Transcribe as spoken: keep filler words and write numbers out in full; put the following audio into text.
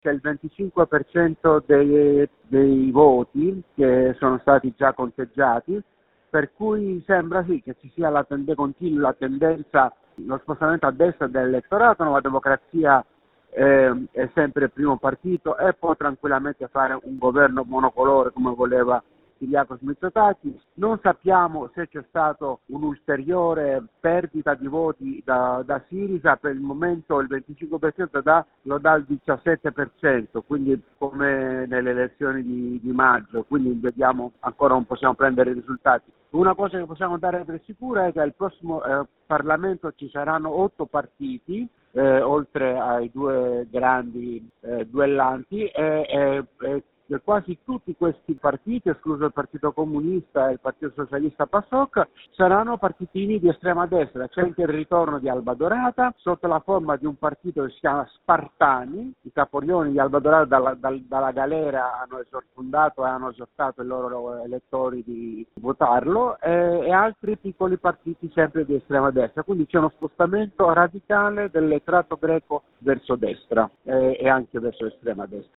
c'è il venticinque per cento dei, dei voti che sono stati già conteggiati, per cui sembra sì che ci sia la tende, continua la tendenza, lo spostamento a destra dell'elettorato. Nuova Democrazia eh, è sempre il primo partito e può tranquillamente fare un governo monocolore come voleva Kyriakos Mitsotakis. Non sappiamo se c'è stato un'ulteriore perdita di voti da, da Syriza. Per il momento il venticinque per cento da, lo dà il diciassette per cento, quindi come nelle elezioni di, di maggio, quindi vediamo, ancora non possiamo prendere i risultati. Una cosa che possiamo dare per sicura è che al prossimo eh, Parlamento ci saranno otto partiti, eh, oltre ai due grandi eh, duellanti, e, e, e quasi tutti questi partiti, escluso il Partito Comunista e il Partito Socialista PASOK, saranno partitini di estrema destra. C'è anche il ritorno di Alba Dorata sotto la forma di un partito che si chiama Spartani. I caporioni di Alba Dorata dalla, dal, dalla galera hanno fondato e hanno esortato i loro elettori di votarlo, e, e altri piccoli partiti sempre di estrema destra. Quindi c'è uno spostamento radicale dell'elettorato greco verso destra e, e anche verso l'estrema destra.